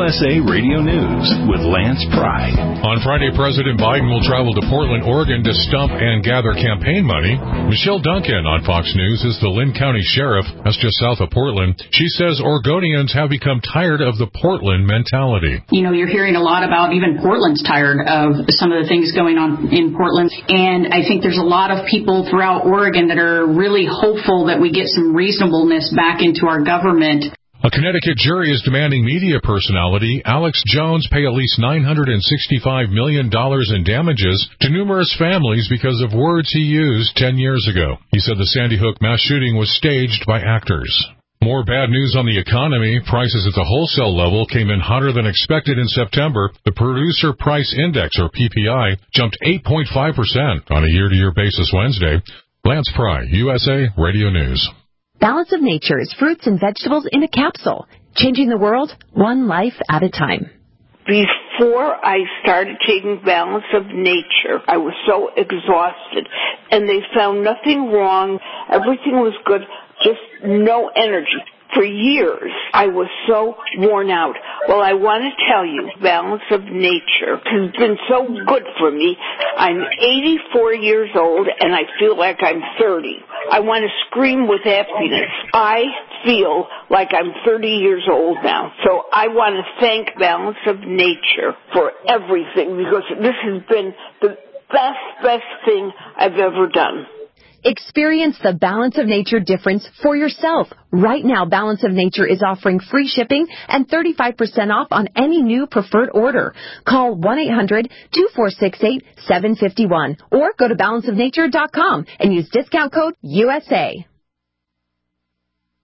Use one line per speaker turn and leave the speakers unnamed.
USA Radio News with Lance Pry.
On Friday, President Biden will travel to Portland, Oregon to stump and gather campaign money. Michelle Duncan on Fox News is the Lynn County Sheriff. That's just south of Portland. She says Oregonians have become tired of the Portland mentality.
You know, you're hearing a lot about even Portland's tired of some of the things going on in Portland. And I think there's a lot of people throughout Oregon that are really hopeful that we get some reasonableness back into our government.
A Connecticut jury is demanding media personality Alex Jones pay at least $965 million in damages to numerous families because of words he used 10 years ago. He said the Sandy Hook mass shooting was staged by actors. More bad news on the economy. Prices at the wholesale level came in hotter than expected in September. The Producer Price Index, or PPI, jumped 8.5% on a year-to-year basis Wednesday. Lance Pry, USA Radio News.
Balance of Nature is fruits and vegetables in a capsule, changing the world one life at a time.
Before I started taking Balance of Nature, I was so exhausted, and they found nothing wrong. Everything was good, just no energy. For years, I was so worn out. Well, I want to tell you, Balance of Nature has been so good for me. I'm 84 years old, and I feel like I'm 30. I want to scream with happiness. I feel like I'm 30 years old now. So I want to thank Balance of Nature for everything, because this has been the best thing I've ever done.
Experience the Balance of Nature difference for yourself. Right now, Balance of Nature is offering free shipping and 35% off on any new preferred order. Call 1-800-2468-751 or go to balanceofnature.com and use discount code USA.